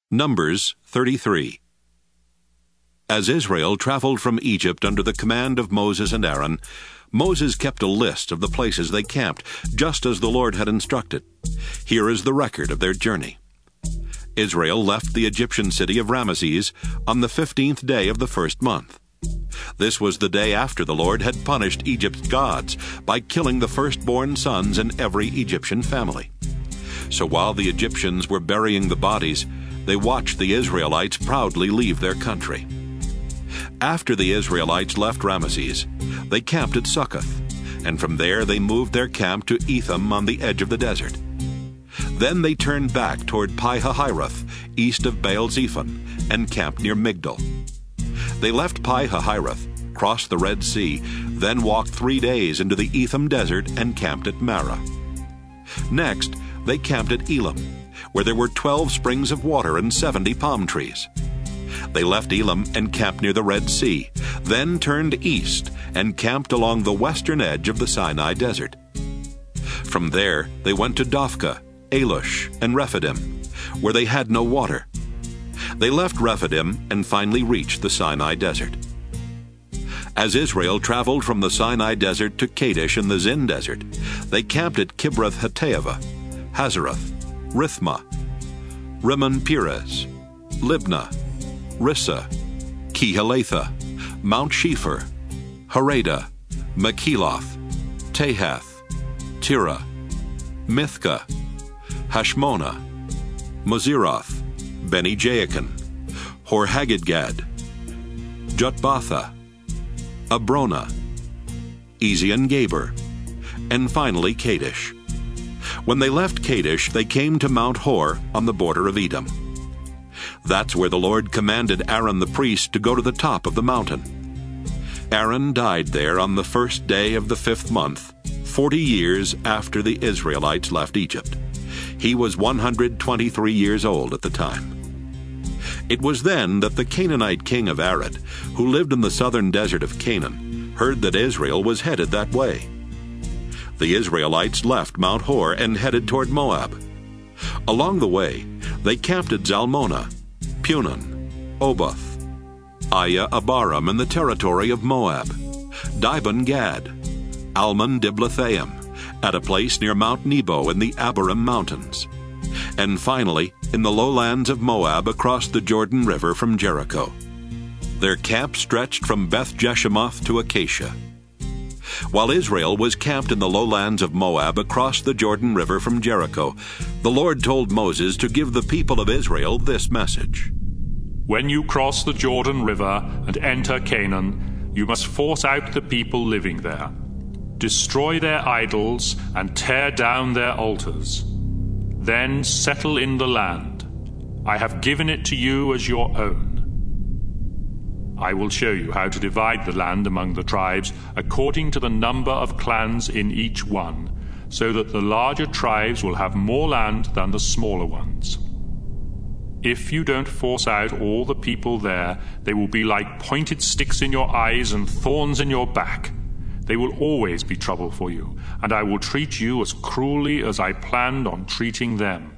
Numbers 33. As Israel traveled from Egypt under the command of Moses and Aaron, Moses kept a list of the places they camped, just as the Lord had instructed. Here is the record of their journey. Israel left the Egyptian city of Ramesses on the 15th day of the first month. This was the day after the Lord had punished Egypt's gods by killing the firstborn sons in every Egyptian family. So while the Egyptians were burying the bodies, they watched the Israelites proudly leave their country. After the Israelites left Ramesses, they camped at Succoth, and from there they moved their camp to Etham on the edge of the desert. Then they turned back toward Pi-hahiroth, east of Baal-zephon, and camped near Migdol. They left Pi-hahiroth, crossed the Red Sea, then walked 3 days into the Etham desert and camped at Marah. Next, they camped at Elim, where there were 12 springs of water and 70 palm trees. They left Elim and camped near the Red Sea, then turned east and camped along the western edge of the Sinai desert. From there, they went to Dophkah, Alush, and Rephidim, where they had no water. They left Rephidim and finally reached the Sinai desert. As Israel traveled from the Sinai desert to Kadesh in the Zin desert, they camped at Kibroth Hattaavah, Hazeroth, Rithmah, Rimmon Perez, Libnah, Rissa, Kehelatha, Mount Shepher, Harada, Makheloth, Tahath, Tira, Mithkah, Hashmonah, Moseroth, Beni Jaakan, Hor-Haggidgad, Jotbatha, Abrona, Ezion-Geber, and finally Kadesh. When they left Kadesh, they came to Mount Hor on the border of Edom. That's where the Lord commanded Aaron the priest to go to the top of the mountain. Aaron died there on the first day of the 5th month, 40 years after the Israelites left Egypt. He was 123 years old at the time. It was then that the Canaanite king of Arad, who lived in the southern desert of Canaan, heard that Israel was headed that way. The Israelites left Mount Hor and headed toward Moab. Along the way, they camped at Zalmonah, Punon, Oboth, Iye-Abarim in the territory of Moab, Dibon-Gad, Almon-Diblathaim, at a place near Mount Nebo in the Abarim Mountains, and finally in the lowlands of Moab across the Jordan River from Jericho. Their camp stretched from Beth-Jeshimoth to Acacia. While Israel was camped in the lowlands of Moab across the Jordan River from Jericho, the Lord told Moses to give the people of Israel this message. When you cross the Jordan River and enter Canaan, you must force out the people living there. Destroy their idols and tear down their altars. Then settle in the land. I have given it to you as your own. I will show you how to divide the land among the tribes according to the number of clans in each one, so that the larger tribes will have more land than the smaller ones. If you don't force out all the people there, they will be like pointed sticks in your eyes and thorns in your back. They will always be trouble for you, and I will treat you as cruelly as I planned on treating them.